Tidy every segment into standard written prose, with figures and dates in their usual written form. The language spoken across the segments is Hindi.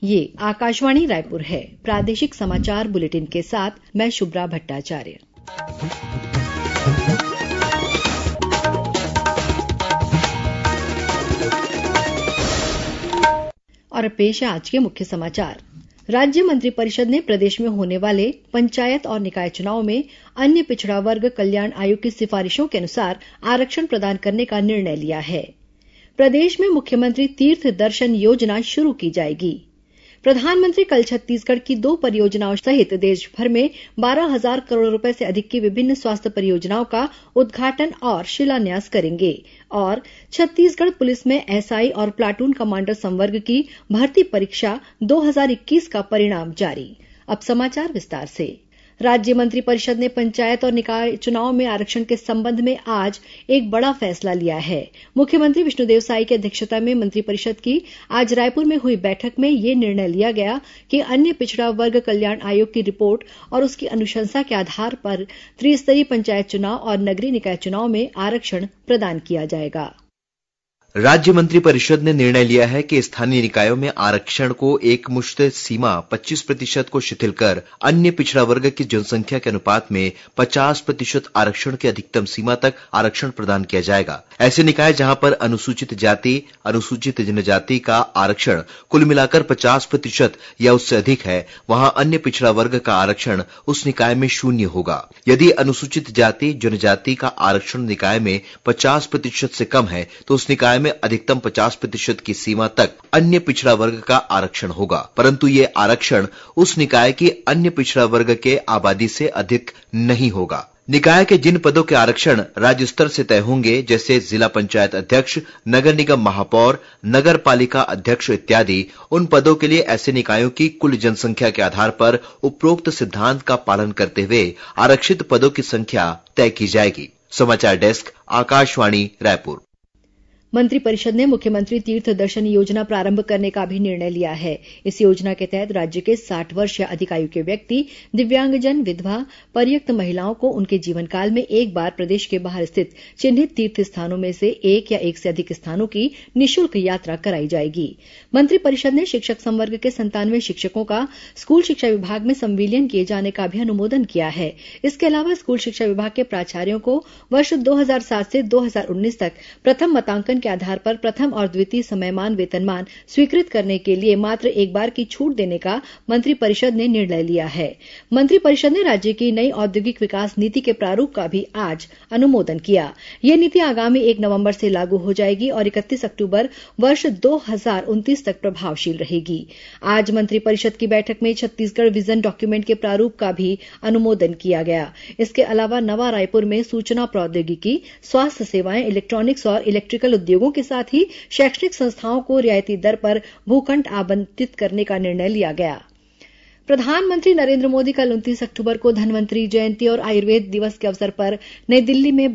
ये आकाशवाणी रायपुर है। प्रादेशिक समाचार बुलेटिन के साथ मैं शुभ्रा भट्टाचार्य। और पेश है आज के मुख्य समाचार। राज्य मंत्रिपरिषद ने प्रदेश में होने वाले पंचायत और निकाय चुनाव में अन्य पिछड़ा वर्ग कल्याण आयोग की सिफारिशों के अनुसार आरक्षण प्रदान करने का निर्णय लिया है। प्रदेश में मुख्यमंत्री तीर्थ दर्शन योजना शुरू की जाएगी। प्रधानमंत्री कल छत्तीसगढ़ की 2 परियोजनाओं सहित देश भर में 12,000 करोड़ रुपए से अधिक की विभिन्न स्वास्थ्य परियोजनाओं का उद्घाटन और शिलान्यास करेंगे। और छत्तीसगढ़ पुलिस में एसआई और प्लाटून कमांडर संवर्ग की भर्ती परीक्षा 2021 का परिणाम जारी। अब समाचार विस्तार से। राज्य मंत्रिपरिषद ने पंचायत और निकाय चुनाव में आरक्षण के संबंध में आज एक बड़ा फैसला लिया है। मुख्यमंत्री विष्णुदेव साई की अध्यक्षता में मंत्रिपरिषद की आज रायपुर में हुई बैठक में यह निर्णय लिया गया कि अन्य पिछड़ा वर्ग कल्याण आयोग की रिपोर्ट और उसकी अनुशंसा के आधार पर त्रिस्तरीय पंचायत चुनाव और नगरीय निकाय चुनाव में आरक्षण प्रदान किया जाएगा। राज्य मंत्रिपरिषद ने निर्णय लिया है कि स्थानीय निकायों में आरक्षण को एक मुश्त सीमा 25% को शिथिल कर अन्य पिछड़ा वर्ग की जनसंख्या के अनुपात में 50% आरक्षण की अधिकतम सीमा तक आरक्षण प्रदान किया जाएगा। ऐसे निकाय जहां पर अनुसूचित जाति, अनुसूचित जनजाति का आरक्षण कुल मिलाकर 50% या उससे अधिक है, वहां अन्य पिछड़ा वर्ग का आरक्षण उस निकाय में 0 होगा। यदि अनुसूचित जाति, जनजाति का आरक्षण निकाय में 50% से कम है तो उस निकाय में अधिकतम 50% की सीमा तक अन्य पिछड़ा वर्ग का आरक्षण होगा, परंतु ये आरक्षण उस निकाय की अन्य पिछड़ा वर्ग के आबादी से अधिक नहीं होगा। निकाय के जिन पदों के आरक्षण राज्य स्तर से तय होंगे, जैसे जिला पंचायत अध्यक्ष, नगर निगम महापौर, नगर पालिका अध्यक्ष इत्यादि, उन पदों के लिए ऐसे निकायों की कुल जनसंख्या के आधार पर उपरोक्त सिद्धांत का पालन करते हुए आरक्षित पदों की संख्या तय की जाएगी। समाचार डेस्क, आकाशवाणी रायपुर। मंत्रिपरिषद ने मुख्यमंत्री तीर्थ दर्शन योजना प्रारंभ करने का भी निर्णय लिया है। इस योजना के तहत राज्य के 60 वर्ष या अधिक आयु के व्यक्ति, दिव्यांगजन, विधवा, परित्यक्त महिलाओं को उनके जीवन काल में एक बार प्रदेश के बाहर स्थित चिन्हित तीर्थ स्थानों में से एक या एक से अधिक स्थानों की निःशुल्क यात्रा कराई जाएगी। मंत्रिपरिषद ने शिक्षक संवर्ग के 97 शिक्षकों का स्कूल शिक्षा विभाग में संविलियन किए जाने का भी अनुमोदन किया है। इसके अलावा स्कूल शिक्षा विभाग के प्राचार्यों को वर्ष 2007 से 2019 तक प्रथम मतांकन के आधार पर प्रथम और द्वितीय समयमान वेतनमान स्वीकृत करने के लिए मात्र एक बार की छूट देने का मंत्रिपरिषद ने निर्णय लिया है। मंत्रिपरिषद ने राज्य की नई औद्योगिक विकास नीति के प्रारूप का भी आज अनुमोदन किया। यह नीति आगामी 1 नवंबर से लागू हो जाएगी और 31 अक्टूबर वर्ष 2029 तक प्रभावशील रहेगी। आज मंत्रिपरिषद की बैठक में छत्तीसगढ़ विजन डॉक्यूमेंट के प्रारूप का भी अनुमोदन किया गया। इसके अलावा नवा रायपुर में सूचना प्रौद्योगिकी, स्वास्थ्य सेवाएं, इलेक्ट्रॉनिक्स और इलेक्ट्रिकल उद्योगों के साथ ही शैक्षणिक संस्थाओं को रियायती दर पर भूखंड आवंटित करने का निर्णय लिया गया। प्रधानमंत्री नरेंद्र मोदी कल 29 अक्टूबर को धन्वंतरि जयंती और आयुर्वेद दिवस के अवसर पर नई दिल्ली में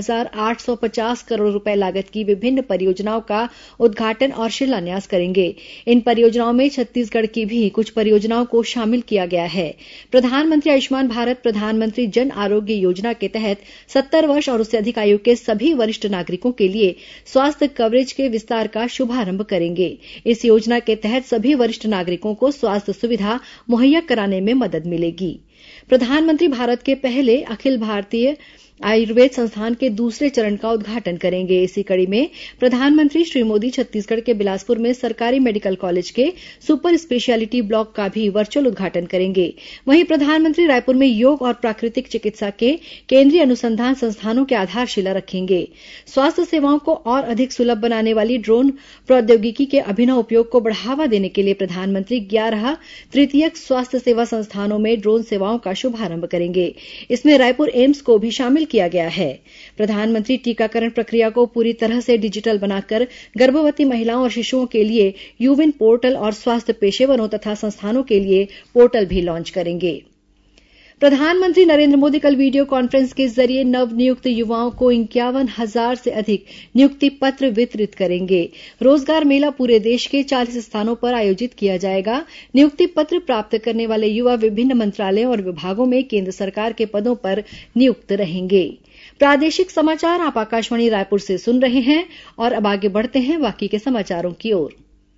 12,850 करोड़ रुपए लागत की विभिन्न परियोजनाओं का उद्घाटन और शिलान्यास करेंगे। इन परियोजनाओं में छत्तीसगढ़ की भी कुछ परियोजनाओं को शामिल किया गया है। प्रधानमंत्री आयुष्मान भारत प्रधानमंत्री जन आरोग्य योजना के तहत 70 वर्ष और उससे अधिक आयु के सभी वरिष्ठ नागरिकों के लिए स्वास्थ्य कवरेज के विस्तार का शुभारंभ करेंगे। इस योजना के तहत सभी वरिष्ठ नागरिकों को स्वास्थ्य सुविधा मुहैया कराने में मदद मिलेगी। प्रधानमंत्री भारत के पहले अखिल भारतीय आयुर्वेद संस्थान के दूसरे चरण का उद्घाटन करेंगे। इसी कड़ी में प्रधानमंत्री श्री मोदी छत्तीसगढ़ के बिलासपुर में सरकारी मेडिकल कॉलेज के सुपर स्पेशियलिटी ब्लॉक का भी वर्चुअल उद्घाटन करेंगे। वहीं प्रधानमंत्री रायपुर में योग और प्राकृतिक चिकित्सा के केंद्रीय अनुसंधान संस्थानों की आधारशिला रखेंगे। स्वास्थ्य सेवाओं को और अधिक सुलभ बनाने वाली ड्रोन प्रौद्योगिकी के अभिनव उपयोग को बढ़ावा देने के लिए प्रधानमंत्री 11 तृतीयक स्वास्थ्य सेवा संस्थानों में ड्रोन सेवाओं का शुभारंभ करेंगे। इसमें रायपुर एम्स को भी शामिल किया गया है। प्रधानमंत्री टीकाकरण प्रक्रिया को पूरी तरह से डिजिटल बनाकर गर्भवती महिलाओं और शिशुओं के लिए यूविन पोर्टल और स्वास्थ्य पेशेवरों तथा संस्थानों के लिए पोर्टल भी लॉन्च करेंगे। प्रधानमंत्री नरेंद्र मोदी कल वीडियो कॉन्फ्रेंस के जरिए नवनियुक्त युवाओं को 51,000 से अधिक नियुक्ति पत्र वितरित करेंगे। रोजगार मेला पूरे देश के 40 स्थानों पर आयोजित किया जाएगा। नियुक्ति पत्र प्राप्त करने वाले युवा विभिन्न मंत्रालयों और विभागों में केंद्र सरकार के पदों पर नियुक्त रहेंगे। प्रादेशिक समाचार आप आकाशवाणी रायपुर से सुन रहे हैं और अब आगे बढ़ते हैं बाकी के समाचारों की ओर।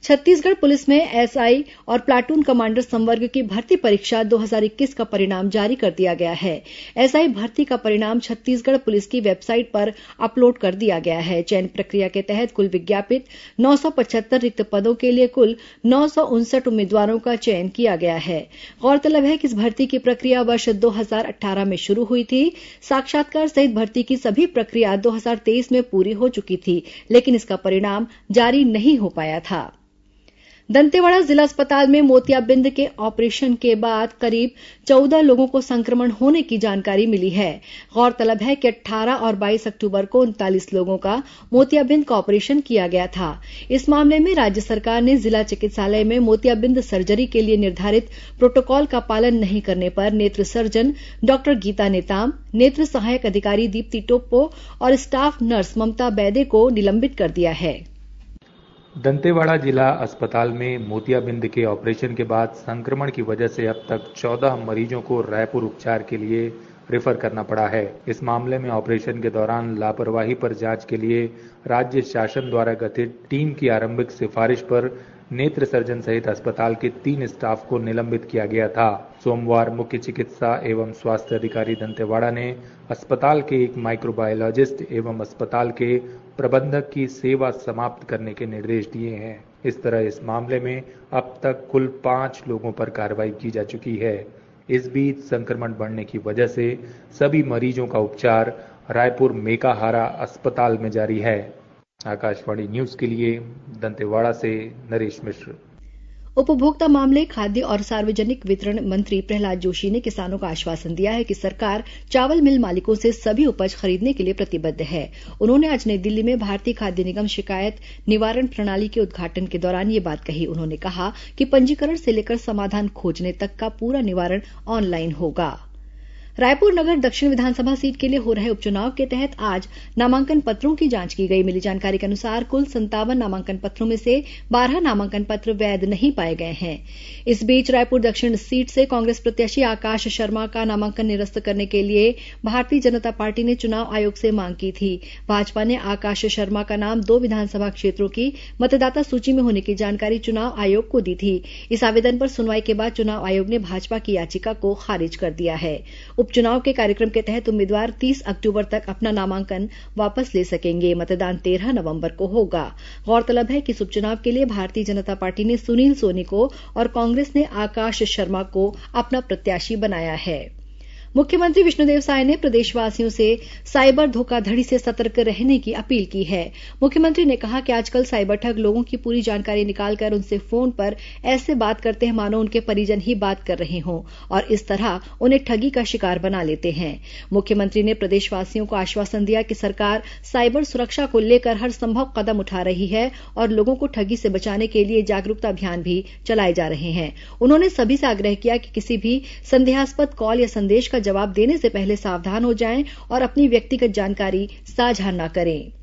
छत्तीसगढ़ पुलिस में एसआई और प्लाटून कमांडर संवर्ग की भर्ती परीक्षा 2021 का परिणाम जारी कर दिया गया है। एसआई भर्ती का परिणाम छत्तीसगढ़ पुलिस की वेबसाइट पर अपलोड कर दिया गया है। चयन प्रक्रिया के तहत कुल विज्ञापित 975 रिक्त पदों के लिए कुल 959 उम्मीदवारों का चयन किया गया है। गौरतलब है कि इस भर्ती की प्रक्रिया वर्ष 2018 में शुरू हुई थी। साक्षात्कार सहित भर्ती की सभी प्रक्रिया 2023 में पूरी हो चुकी थी, लेकिन इसका परिणाम जारी नहीं हो पाया था। दंतेवाड़ा जिला अस्पताल में मोतियाबिंद के ऑपरेशन के बाद करीब 14 लोगों को संक्रमण होने की जानकारी मिली है। गौरतलब है कि 18 और 22 अक्टूबर को 39 लोगों का मोतियाबिंद का ऑपरेशन किया गया था। इस मामले में राज्य सरकार ने जिला चिकित्सालय में मोतियाबिंद सर्जरी के लिए निर्धारित प्रोटोकॉल का पालन नहीं करने पर नेत्र सर्जन डॉक्टर गीता नेताम, नेत्र सहायक अधिकारी दीप्ति टोप्पो और स्टाफ नर्स ममता बैदे को निलंबित कर दिया है। दंतेवाड़ा जिला अस्पताल में मोतियाबिंद के ऑपरेशन के बाद संक्रमण की वजह से अब तक 14 मरीजों को रायपुर उपचार के लिए रेफर करना पड़ा है। इस मामले में ऑपरेशन के दौरान लापरवाही पर जांच के लिए राज्य शासन द्वारा गठित टीम की आरंभिक सिफारिश पर नेत्र सर्जन सहित अस्पताल के 3 स्टाफ को निलंबित किया गया था। सोमवार मुख्य चिकित्सा एवं स्वास्थ्य अधिकारी दंतेवाड़ा ने अस्पताल के एक माइक्रोबायोलॉजिस्ट एवं अस्पताल के प्रबंधक की सेवा समाप्त करने के निर्देश दिए हैं। इस तरह इस मामले में अब तक कुल 5 लोगों पर कार्रवाई की जा चुकी है। इस बीच संक्रमण बढ़ने की वजह से सभी मरीजों का उपचार रायपुर मेकाहारा अस्पताल में जारी है। आकाशवाणी न्यूज के लिए दंतेवाड़ा से नरेश मिश्र। उपभोक्ता मामले, खाद्य और सार्वजनिक वितरण मंत्री प्रहलाद जोशी ने किसानों को आश्वासन दिया है कि सरकार चावल मिल मालिकों से सभी उपज खरीदने के लिए प्रतिबद्ध है। उन्होंने आज नई दिल्ली में भारतीय खाद्य निगम शिकायत निवारण प्रणाली के उद्घाटन के दौरान ये बात कही। उन्होंने कहा कि पंजीकरण से लेकर समाधान खोजने तक का पूरा निवारण ऑनलाइन होगा। रायपुर नगर दक्षिण विधानसभा सीट के लिए हो रहे उपचुनाव के तहत आज नामांकन पत्रों की जांच की गई। मिली जानकारी के अनुसार कुल 57 नामांकन पत्रों में से 12 नामांकन पत्र वैध नहीं पाए गए हैं। इस बीच रायपुर दक्षिण सीट से कांग्रेस प्रत्याशी आकाश शर्मा का नामांकन निरस्त करने के लिए भारतीय जनता पार्टी ने चुनाव आयोग से मांग की थी। भाजपा ने आकाश शर्मा का नाम 2 विधानसभा क्षेत्रों की मतदाता सूची में होने की जानकारी चुनाव आयोग को दी थी। इस आवेदन पर सुनवाई के बाद चुनाव आयोग ने भाजपा की याचिका को खारिज कर दिया है। उपचुनाव के कार्यक्रम के तहत उम्मीदवार 30 अक्टूबर तक अपना नामांकन वापस ले सकेंगे। मतदान 13 नवंबर को होगा। गौरतलब है कि इस उपचुनाव के लिए भारतीय जनता पार्टी ने सुनील सोनी को और कांग्रेस ने आकाश शर्मा को अपना प्रत्याशी बनाया है। मुख्यमंत्री विष्णुदेव साय ने प्रदेशवासियों से साइबर धोखाधड़ी से सतर्क रहने की अपील की है। मुख्यमंत्री ने कहा कि आजकल साइबर ठग लोगों की पूरी जानकारी निकालकर उनसे फोन पर ऐसे बात करते हैं मानो उनके परिजन ही बात कर रहे हों और इस तरह उन्हें ठगी का शिकार बना लेते हैं। मुख्यमंत्री ने प्रदेशवासियों को आश्वासन दिया कि सरकार साइबर सुरक्षा को लेकर हर संभव कदम उठा रही है और लोगों को ठगी से बचाने के लिए जागरूकता अभियान भी चलाए जा रहे हैं। उन्होंने सभी से आग्रह किया कि किसी भी संदेहास्पद कॉल या संदेश का जवाब देने से पहले सावधान हो जाएं और अपनी व्यक्तिगत जानकारी साझा न करें।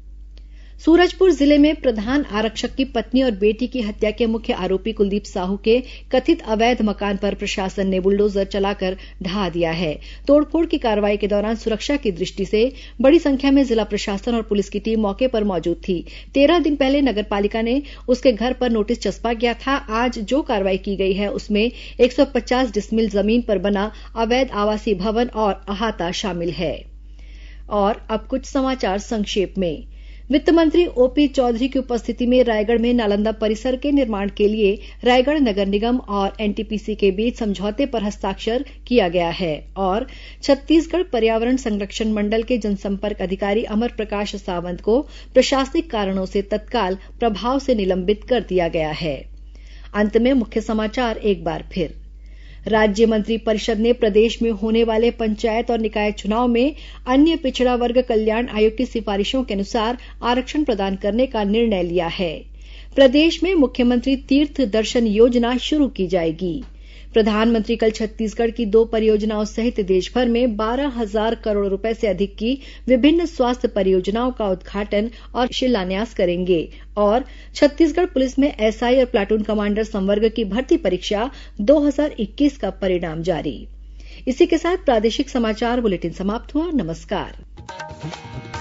सूरजपुर जिले में प्रधान आरक्षक की पत्नी और बेटी की हत्या के मुख्य आरोपी कुलदीप साहू के कथित अवैध मकान पर प्रशासन ने बुलडोजर चलाकर ढहा दिया है। तोड़फोड़ की कार्रवाई के दौरान सुरक्षा की दृष्टि से बड़ी संख्या में जिला प्रशासन और पुलिस की टीम मौके पर मौजूद थी। 13 दिन पहले नगरपालिका ने उसके घर पर नोटिस चस्पा किया था। आज जो कार्रवाई की गई है उसमें 150 डिसमिल जमीन पर बना अवैध आवासीय भवन और अहाता शामिल है। और अब कुछ समाचार संक्षेप में। वित्त मंत्री ओपी चौधरी की उपस्थिति में रायगढ़ में नालंदा परिसर के निर्माण के लिए रायगढ़ नगर निगम और एनटीपीसी के बीच समझौते पर हस्ताक्षर किया गया है। और छत्तीसगढ़ पर्यावरण संरक्षण मंडल के जनसंपर्क अधिकारी अमर प्रकाश सावंत को प्रशासनिक कारणों से तत्काल प्रभाव से निलंबित कर दिया गया है। अंत में मुख्य समाचार एक बार फिर। राज्य मंत्री परिषद ने प्रदेश में होने वाले पंचायत और निकाय चुनाव में अन्य पिछड़ा वर्ग कल्याण आयोग की सिफारिशों के अनुसार आरक्षण प्रदान करने का निर्णय लिया है। प्रदेश में मुख्यमंत्री तीर्थ दर्शन योजना शुरू की जाएगी। प्रधानमंत्री कल छत्तीसगढ़ की 2 परियोजनाओं सहित देश भर में 12,000 करोड़ रुपए से अधिक की विभिन्न स्वास्थ्य परियोजनाओं का उद्घाटन और शिलान्यास करेंगे। और छत्तीसगढ़ पुलिस में एसआई और प्लाटून कमांडर संवर्ग की भर्ती परीक्षा 2021 का परिणाम जारी। इसी के साथ प्रादेशिक समाचार बुलेटिन समाप्त हुआ। नमस्कार।